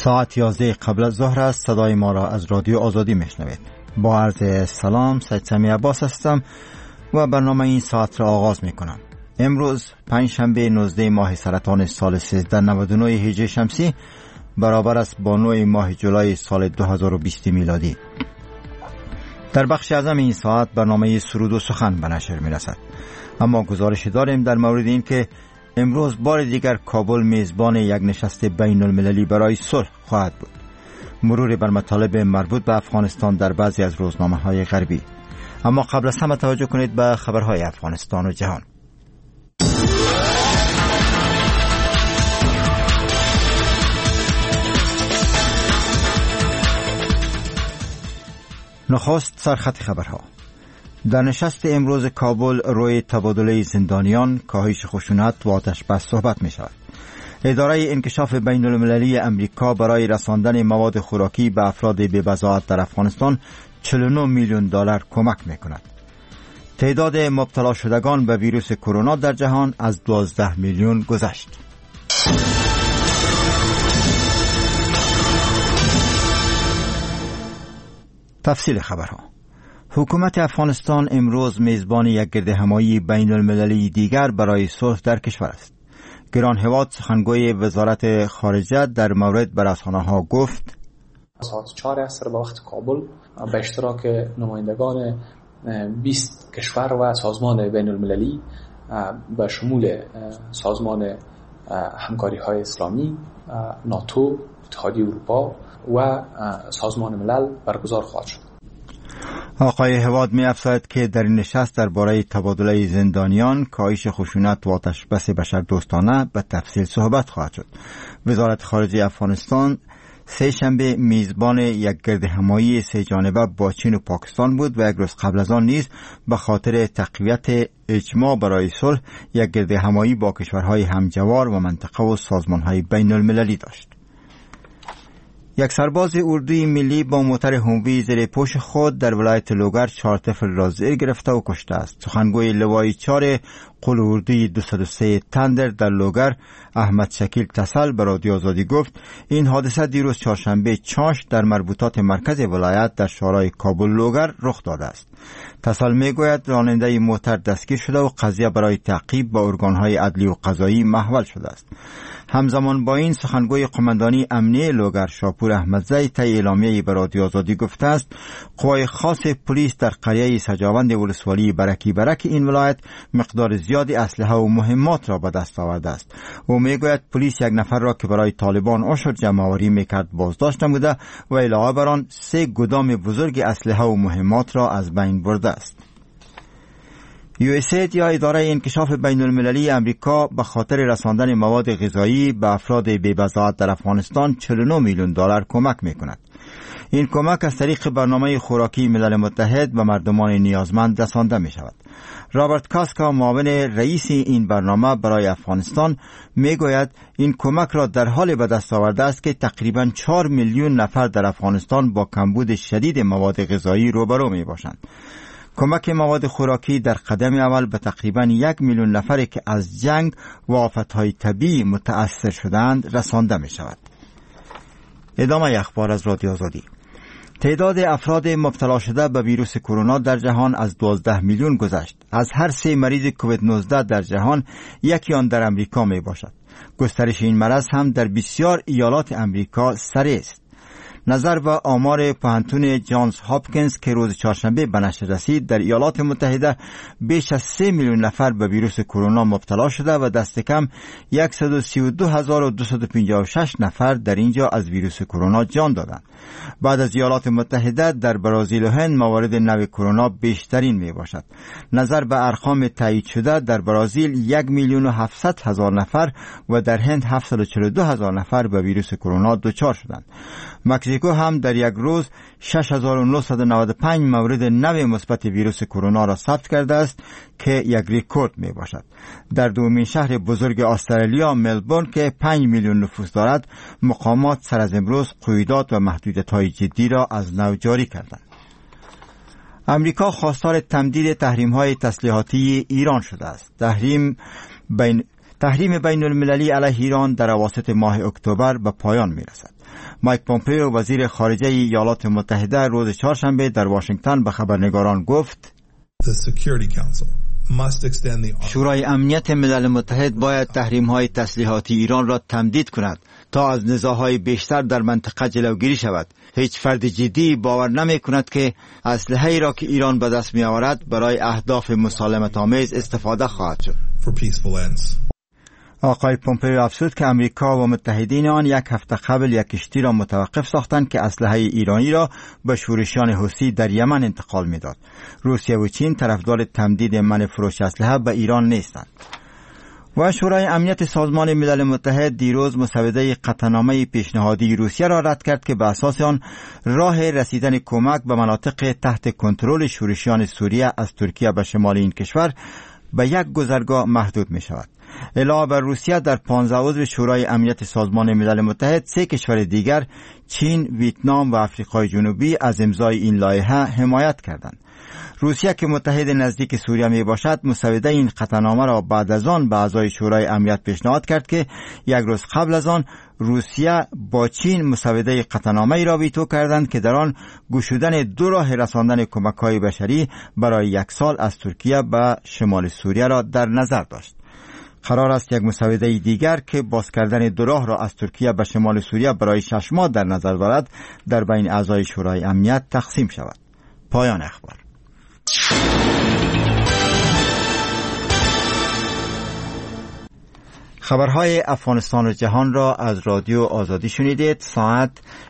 ساعت 11 قبل از ظهر است. صدای ما را از رادیو آزادی میشنوید. با عرض سلام، سید سمی عباس هستم و برنامه این ساعت را آغاز میکنم. امروز پنجشنبه 19 ماه سرطان سال 1399 هجری شمسی برابر است با 9 ماه جولای سال 2020 میلادی. در بخش اعظم این ساعت برنامه سرود و سخن به نشر میرسد، اما گزارشی داریم در مورد این که امروز بار دیگر کابل میزبان یک نشست بین المللی برای صلح خواهد بود. مرور بر مطالب مربوط به افغانستان در بعضی از روزنامه‌های غربی. اما قبل از همه توجه کنید به خبرهای افغانستان و جهان. نخست سرخط خبرها. در نشست امروز کابل روی تبادله زندانیان، کاهش خشونت و آتش‌بس صحبت می شود. اداره انکشاف بین المللی امریکا برای رساندن مواد خوراکی به افراد بی‌بضاعت در افغانستان 49 میلیون دلار کمک می کند. تعداد مبتلا شدگان به ویروس کرونا در جهان از 12 میلیون گذشت. تفصیل خبرها. حکومت افغانستان امروز میزبان یک گردهمایی بین المللی دیگر برای صلح در کشور است. گران هواد سخنگوی وزارت خارجه در مورد به رسانه‌ها گفت: ساعت 4 عصر به وقت کابل به اشتراک نمایندگان 20 کشور و سازمان بین المللی به شمول سازمان همکاری‌های اسلامی، ناتو، اتحادیه اروپا و سازمان ملل برگزار خواهد شد. آقای هواد می افزاید که در این نشست درباره تبادله زندانیان، کاهش خشونت و آتش‌بس بشردوستانه به تفصیل صحبت خواهد شد. وزارت خارجه افغانستان سه شنبه میزبان یک گردهمایی سه جانبه با چین و پاکستان بود و یک روز قبل از آن نیز به خاطر تقویت اجماع برای صلح یک گردهمایی با کشورهای همجوار و منطقه و سازمانهای بین المللی داشت. یک سرباز اردوی ملی با موتر هوموی زیر پوش خود در ولایت لوگر 4 طفل را زیر گرفته و کشته است. سخنگوی لوای 4 قول اردوی 203 تندر در لوگر احمد شکیل تسل به رادیو آزادی گفت این حادثه دیروز چهارشنبه چاش در مربوطات مرکز ولایت در شارع کابل لوگر رخ داده است. تسل میگوید راننده موتر دستگیر شده و قضیه برای تعقیب با ارگانهای عدلی و قضایی محول شده است. همزمان با این سخنگوی قماندانی امنیه لوگر شاپور احمدزی طی اعلامیه‌ای به رادیو آزادی گفته است قوای خاص پلیس در قریه سجاوند ولسوالی برک این ولایت مقدار زیادی اسلحه و مهمات را به دست آورده است. او میگوید پلیس یک نفر را که برای طالبان عشر جمع‌آوری میکرد بازداشت نموده و علاوه بر آن 3 گودام بزرگ اسلحه و مهمات را از بین برده است. USAID یا اداره انکشاف بین المللی امریکا به خاطر رساندن مواد غذایی به افراد بی‌بضاعت در افغانستان 49 میلیون دلار کمک میکند. این کمک از طریق برنامه خوراکی ملل متحد به مردمان نیازمند رسانده می شود. رابرت کاسکا معاون رئیس این برنامه برای افغانستان می گوید این کمک را در حال به دست آورده است که تقریباً 4 میلیون نفر در افغانستان با کمبود شدید مواد غذایی روبرو می باشند. کمک مواد خوراکی در قدم اول به تقریباً 1 میلیون نفری که از جنگ و آفتهای طبیعی متأثر شدند رسانده می شود. ادامه اخبار از رادیو آزادی. تعداد افراد مبتلا شده به ویروس کرونا در جهان از 12 میلیون گذشت. از هر 3 مریض کووید 19 در جهان یکی آن در امریکا می باشد. گسترش این مرض هم در بسیار ایالات امریکا سریع است. نظر به آمار پوهنتون جانز هاپکینز که روز چهارشنبه به نشر رسید در ایالات متحده بیش از 3 میلیون نفر به ویروس کرونا مبتلا شده و دست کم 132,256 نفر در اینجا از ویروس کرونا جان دادند. بعد از ایالات متحده در برزیل و هند موارد نو کرونا بیشترین می باشد. نظر به ارقام تایید شده در برزیل 1,700,000 نفر و در هند 742,000 نفر به ویروس کرونا دچار شدند. مکزیکو هم در یک روز 6,995 مورد نو مثبت ویروس کرونا را ثبت کرده است که یک رکورد می باشد. در دومین شهر بزرگ استرالیا ملبورن که 5 میلیون نفوس دارد مقامات سر از امروز قیودات و محدودیت‌های جدی را از نو جاری کردند. امریکا خواستار تمدید تحریم‌های تسلیحاتی ایران شده است. تحریم بین المللی علیه ایران در اواسط ماه اکتبر به پایان می رسد. مایک پومپئو وزیر خارجه ایالات متحده روز چهارشنبه در واشنگتن به خبرنگاران گفت شورای امنیت ملل متحد باید تحریم‌های تسلیحاتی ایران را تمدید کند تا از نزاع‌های بیشتر در منطقه جلوگیری شود. هیچ فرد جدی باور نمی کند که اسلحه‌ای را که ایران به دست می آورد برای اهداف مسالمت آمیز استفاده خواهد شد. آقای پومپئو افزود که امریکا و متحدین آن یک هفته قبل یک کشتی را متوقف ساختند که اسلحه ایرانی را به شورشیان حوثی در یمن انتقال می‌داد. روسیه و چین طرفدار تمدید منع فروش اسلحه به ایران نیستند. و شورای امنیت سازمان ملل متحد دیروز مسوده قطعنامه پیشنهادی روسیه را رد کرد که به اساس آن راه رسیدن کمک به مناطق تحت کنترل شورشیان سوریه از ترکیه به شمال این کشور به یک گذرگاه محدود می شود. علاوه بر روسیه در 15 عضو شورای امنیت سازمان ملل متحد 3 کشور دیگر چین، ویتنام و آفریقای جنوبی از امضای این لایحه حمایت کردند. روسیه که متحد نزدیک سوریه می باشد مسوده این قطعنامه را بعد از آن به اعضای شورای امنیت پیشنهاد کرد که یک روز قبل از آن روسیه با چین مسوده قطعنامه ای را ویتو کردند که در آن گشودن 2 راه رساندن کمک‌های بشری برای 1 سال از ترکیه به شمال سوریه را در نظر داشت. قرار است یک مسوده دیگر که باز کردن 2 راه را از ترکیه به شمال سوریه برای 6 ماه در نظر دارد در بین اعضای شورای امنیت تقسیم شود. پایان اخبار. خبرهای افغانستان و جهان را از رادیو آزادی شنیدید. ساعت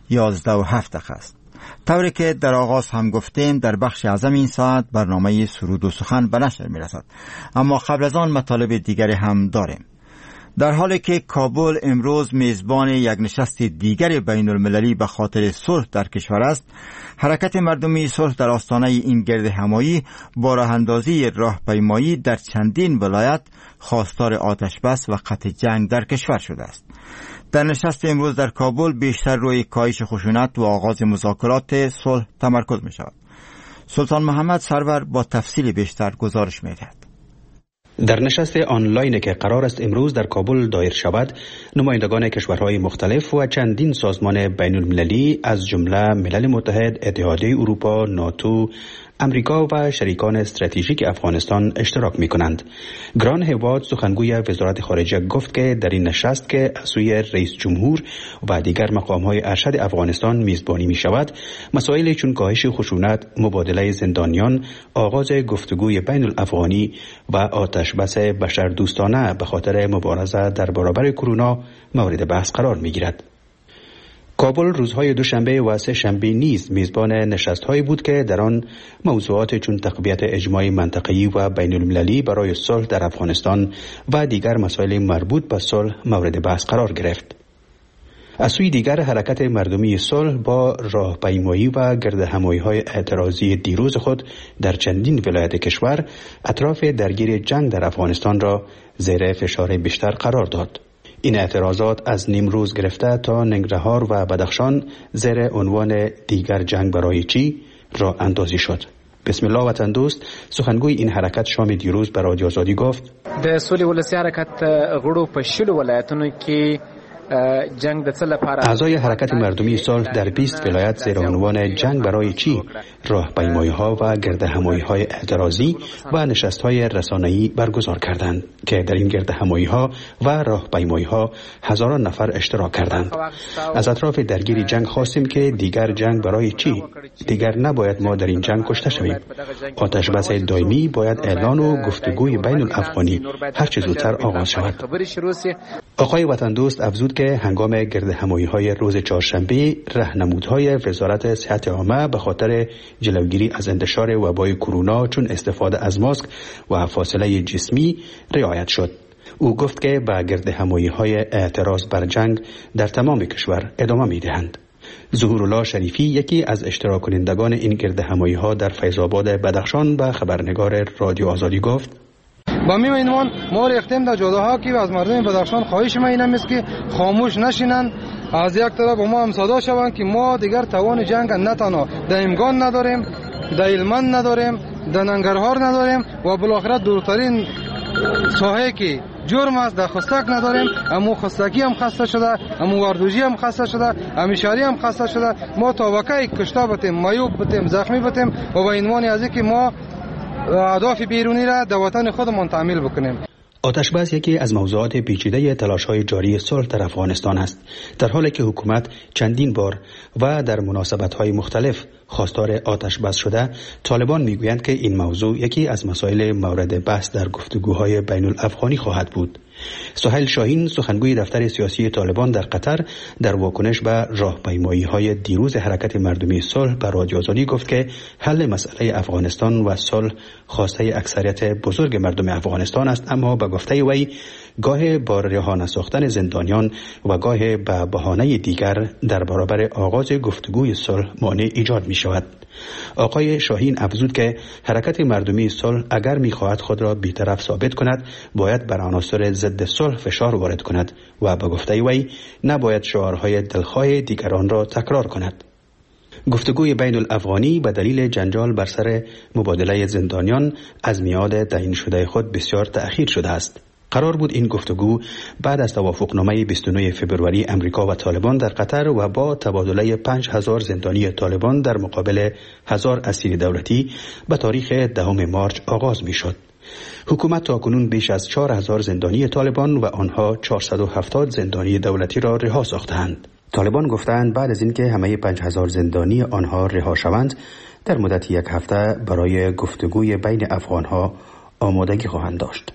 11:07 است. طوری که در آغاز هم گفتیم در بخش اعظم این ساعت برنامه سرود و سخن به نشر می رسد. اما قبل از آن مطالب دیگری هم داریم. در حالی که کابل امروز میزبان یک نشست دیگر بین المللی به خاطر صلح در کشور است، حرکت مردمی صلح در آستانه این گرد همایی با راه اندازی راهپیمایی در چندین ولایت خواستار آتش بس و قطع جنگ در کشور شده است. در نشست امروز در کابل بیشتر روی کاهش خشونت و آغاز مذاکرات صلح تمرکز می شود. سلطان محمد سرور با تفصیل بیشتر گزارش می دهد. در نشست آنلاین که قرار است امروز در کابل دایر شود، نمایندگان کشورهای مختلف و چندین سازمان بین المللی از جمله ملل متحد، اتحادیه اروپا، ناتو، امریکا و شریکان استراتژیک افغانستان اشتراک می کنند. گران هواد سخنگوی وزارت خارجه گفت که در این نشست که از سوی رئیس جمهور و دیگر مقام‌های ارشد افغانستان میزبانی می شود، مسائل چون کاهش خشونت، مبادله زندانیان، آغاز گفتگوی بین الافغانی و آتش بس بشردوستانه به خاطر مبارزه در برابر کرونا مورد بحث قرار می گیرد. کابل روزهای دوشنبه و سه شنبه نیز میزبان نشست‌هایی بود که در آن موضوعات چون تقویت اجماع منطقه‌ای و بین المللی برای صلح در افغانستان و دیگر مسائل مربوط به صلح مورد بحث قرار گرفت. از سوی دیگر حرکت مردمی صلح با راهپیمایی و گردهمایی‌های اعتراضی دیروز خود در چندین ولایت کشور اطراف درگیر جنگ در افغانستان را زیر فشار بیشتر قرار داد. این اعتراضات از نیمروز گرفته تا ننگرهار و بدخشان زیر عنوان دیگر جنگ برای چی راه اندازی شد. بسم الله وطن دوست سخنگوی این حرکت شام دیروز به رادیو آزادی گفت: د سولې ولسی حرکت غړو په شلو ولایتونو کې جنگ د څه لپاره اعضای حرکت مردمی صلح در 20 ولایت زیر عنوان جنگ برای چی راهپیمایی‌ها و گردهمایی‌های اعتراضی و نشست‌های رسانه‌ای برگزار کردند که در این گردهمایی‌ها و راهپیمایی‌ها هزاران نفر اشتراک کردند. از اطراف درگیری جنگ خواستیم که دیگر جنگ برای چی؟ دیگر نباید ما در این جنگ کشته شویم. آتش بس دائمی باید اعلان و گفتگوی بین الافغانی هر چه زودتر آغاز شود. آقای وطن دوست افزود که هنگام گردهمایی‌های روز چهارشنبه راهنمودهای وزارت صحت عامه به خاطر جلوگیری از انتشار وبای کرونا چون استفاده از ماسک و فاصله جسمی رعایت شد. او گفت که با گردهمایی‌های اعتراض بر جنگ در تمام کشور ادامه می‌دهند. ظهورالله شریفی یکی از اشتراک کنندگان این گردهمایی‌ها در فیض‌آباد بدخشان به خبرنگار رادیو آزادی گفت: با می‌بینیم ما ریختیم در جاده‌ها که از مردم بدخشان خواهش ما این است که خاموش نشینند. از یک طرف ما هم صدا شوند که ما دیگر توان جنگ نه تنها در امگان نداریم، در هلمند نداریم، در ننگرهار نداریم و بالاخره دورترین ساحه که جرم است. در خستک نداریم، امو خستکی هم خسته شده، امو واردوجی هم خسته شده، امیشاری هم خسته شده. ما تا وقتی کشته بتیم، معیوب بتیم، زخمی بتیم و با عنوان از اینکه ما اهداف بیرونی را در وطن خودمان تعمیل بکنیم. آتش‌بس یکی از موضوعات پیچیده تلاش‌های جاری صلح در افغانستان است، در حالی که حکومت چندین بار و در مناسبت‌های مختلف خواستار آتش‌بس شده. طالبان میگویند که این موضوع یکی از مسائل مورد بحث در گفتگوهای بین الافغانی خواهد بود. سهیل شاهین، سخنگوی دفتر سیاسی طالبان در قطر، در واکنش به راهپیمایی‌های دیروز حرکت مردمی صلح به رادیو آزادی گفت که حل مسئله افغانستان و صلح خواسته اکثریت بزرگ مردم افغانستان است، اما به گفته وی گاه با رها نساختن زندانیان و گاه به بهانه دیگر در برابر آغاز گفتگوی صلح مانع ایجاد می شود. آقای شاهین افزود که حرکت مردمی صلح اگر می‌خواهد خود را بی‌طرف ثابت کند، باید بر عناصر ضد صلح فشار وارد کند و به گفته وی نباید شعارهای دلخواه دیگران را تکرار کند. گفتگوی بین الافغانی به دلیل جنجال بر سر مبادله زندانیان از میعاد تعیین شده خود بسیار تأخیر شده است. قرار بود این گفتگو بعد از توافقنامه 29 فوریه امریکا و طالبان در قطر و با تبادله 5000 زندانی طالبان در مقابل 1000 اسیر دولتی به تاریخ 10 مارس آغاز می شد. حکومت تاکنون بیش از 4000 زندانی طالبان و آنها 470 زندانی دولتی را رها ساختند. طالبان گفتند بعد از اینکه همه 5000 زندانی آنها رها شوند، در مدت یک هفته برای گفتگوی بین افغانها آمادگی خواهند داشت.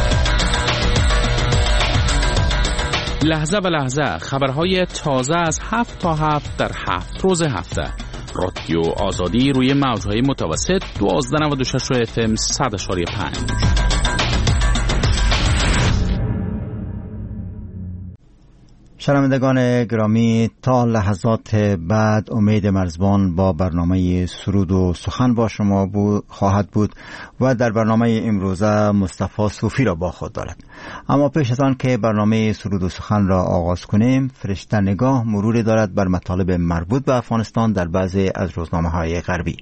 لحظه به لحظه خبرهای تازه از 7 تا 7 در 7 روز هفته. رادیو آزادی روی موجهای متوسط 1296 FM 100.5. شنوندگان گرامی، تا لحظات بعد امید مرزبان با برنامه سرود و سخن با شما خواهد بود و در برنامه امروزه مصطفی صوفی را با خود دارد. اما پیش از آن که برنامه سرود و سخن را آغاز کنیم، فرشته نگاه مروری دارد بر مطالب مربوط به افغانستان در بعضی از روزنامه‌های غربی.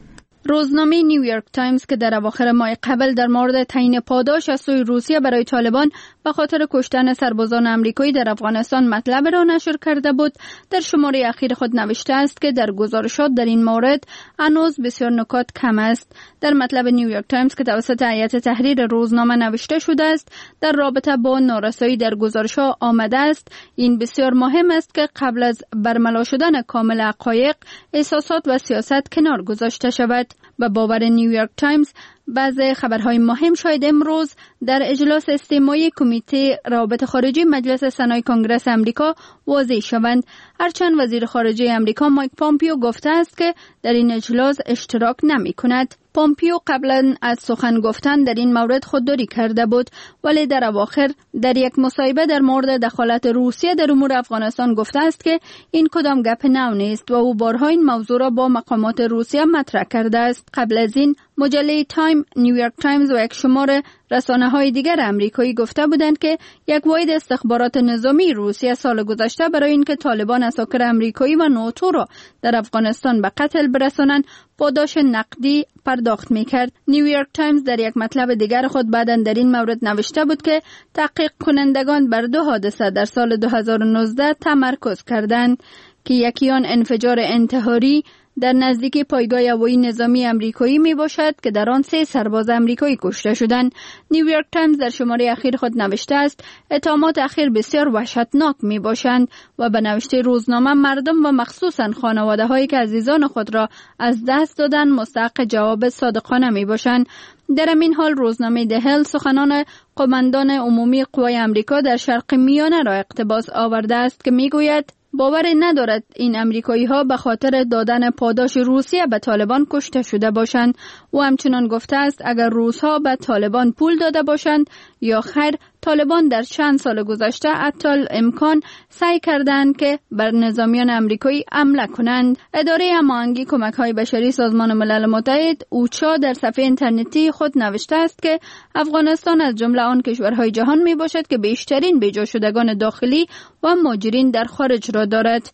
روزنامه نیویورک تایمز که در اواخر ماه قبل در مورد تعیین پاداش از سوی روسیه برای طالبان به خاطر کشتن سربازان آمریکایی در افغانستان مطلب را نشر کرده بود، در شماره اخیر خود نوشته است که در گزارشات در این مورد هنوز بسیار نکات کم است. در مطلب نیویورک تایمز که توسط هیئت تحریر روزنامه نوشته شده است، در رابطه با نارسایی در گزارش‌ها آمده است: این بسیار مهم است که قبل از برملا شدن کامل حقایق، احساسات و سیاست کنار گذاشته شود. به باور نیویورک تایمز، بعضی خبرهای مهم شاید امروز در اجلاس استماعی کمیته روابط خارجی مجلس سنای کنگره امریکا واضح شوند. هرچند وزیر خارجه امریکا مایک پامپیو گفته است که در این اجلاس اشتراک نمی کند. پامپیو قبلا از سخن گفتن در این مورد خودداری کرده بود، ولی در اواخر در یک مصاحبه در مورد دخالت روسیه در امور افغانستان گفته است که این کدام گپ نو نیست و او بارها این موضوع را با مقامات روسیه مطرح کرده است. قبل از این مجله تایم، نیویورک تایمز و یک شمار رسانه‌های دیگر امریکایی گفته بودند که یک واحد استخبارات نظامی روسیه سال گذشته برای اینکه طالبان اساکر امریکایی و ناتو را در افغانستان به قتل برسانند پاداش نقدی پرداخت می‌کرد. نیویورک تایمز در یک مطلب دیگر خود بعداً در این مورد نوشته بود که تحقیق کنندگان بر 2 حادثه در سال 2019 تمرکز کردند که یکی آن انفجار انتحاری در نزدیکی پایگاه هوایی نظامی امریکایی می باشد که در آن 3 سرباز امریکایی کشته شدند. نیویورک تایمز در شماره اخیر خود نوشته است: اتهامات اخیر بسیار وحشتناک می باشند و به نوشته روزنامه مردم و مخصوصاً خانواده هایی که عزیزان خود را از دست دادند مستحق جواب صادقانه می باشند. در این حال روزنامه دهل سخنان قماندان عمومی قوای امریکا در شرق میانه را اقتباس آورده است که می گوید باور ندارد این امریکایی ها به خاطر دادن پاداش روسیه به طالبان کشته شده باشند. و همچنان گفته است اگر روس ها به طالبان پول داده باشند یا خیر، طالبان در چند سال گذشته حتی امکان سعی کردند که بر نظامیان امریکایی حمله کنند. اداره هماهنگی کمک‌های بشری سازمان ملل متحد اوچا در صفحه اینترنتی خود نوشته است که افغانستان از جمله آن کشورهای جهان می باشد که بیشترین بیجا شدگان داخلی و مهاجرین در خارج را دارد.